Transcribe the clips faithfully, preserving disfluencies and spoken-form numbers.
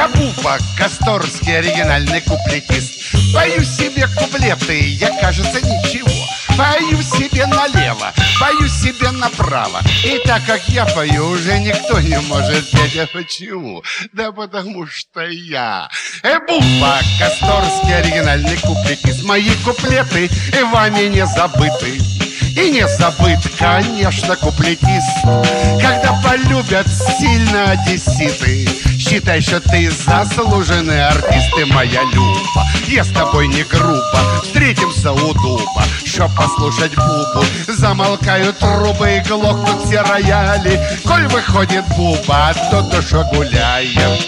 Буба Косторский, оригинальный куплетист. Пою себе куплеты, я, кажется, ничего. Пою себе налево, пою себе направо. И так как я пою, уже никто не может петь. А почему? Да потому что я Буба Косторский, оригинальный куплетист. Мои куплеты и вами не забыты. И не забыт, конечно, куплетист. Когда полюбят сильно одесситы, считай, что ты заслуженный артист. Ты моя Люба, я с тобой не грубо. Встретимся у дуба, чтоб послушать Бубу. Замолкают трубы и глохнут все рояли. Коль выходит Буба, то душа гуляет.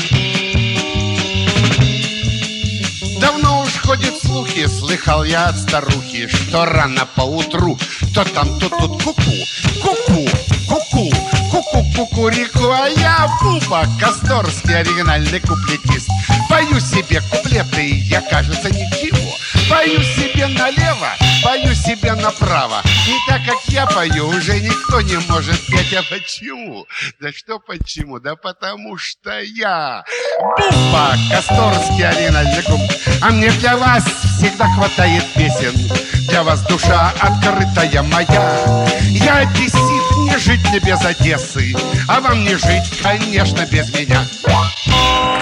Давно уж ходят слухи, слыхал я от старухи, что рано поутру то там, то тут куку, куку, куку, куку, кукурику. А я Буба Косторский, оригинальный куплетист. Пою себе куплеты, я, кажется, ничего. Пою себе налево, пою себе направо. И так как я пою, уже никто не может петь. А почему? Да что почему? Да потому что я Буба Косторский, оригинальный куплетист. А мне для вас всегда хватает песен. Для вас душа открытая моя. Я одессит, не жить мне без Одессы, а вам не жить, конечно, без меня.